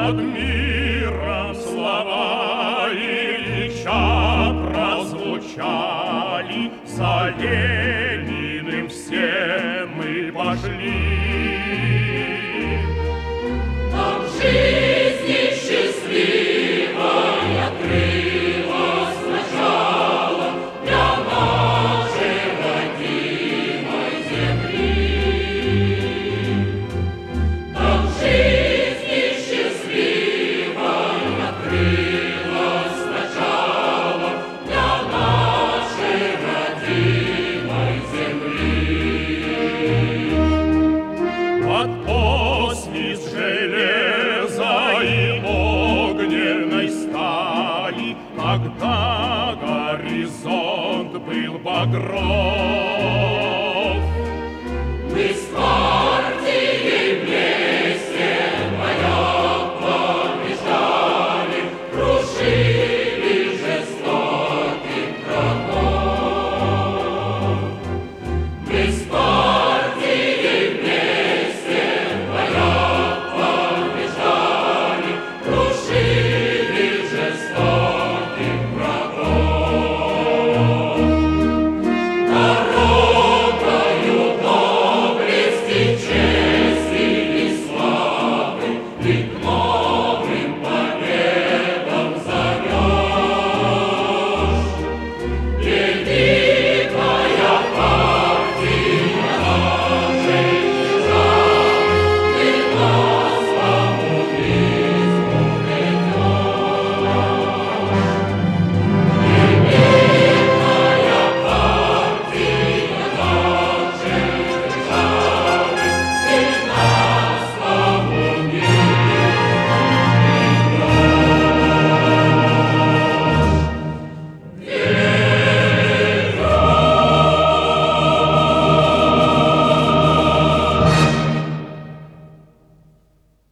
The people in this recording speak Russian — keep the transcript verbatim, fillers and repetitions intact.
над миром слова Ильича прозвучали, за Лениным все мы пошли. Нам жизни счастливой открылась начало для нашей родимой земли. Нам жизни счастливой открылась начало для нашей родимой земли. Под посвист железа и огненной стали, когда горизонт был багров,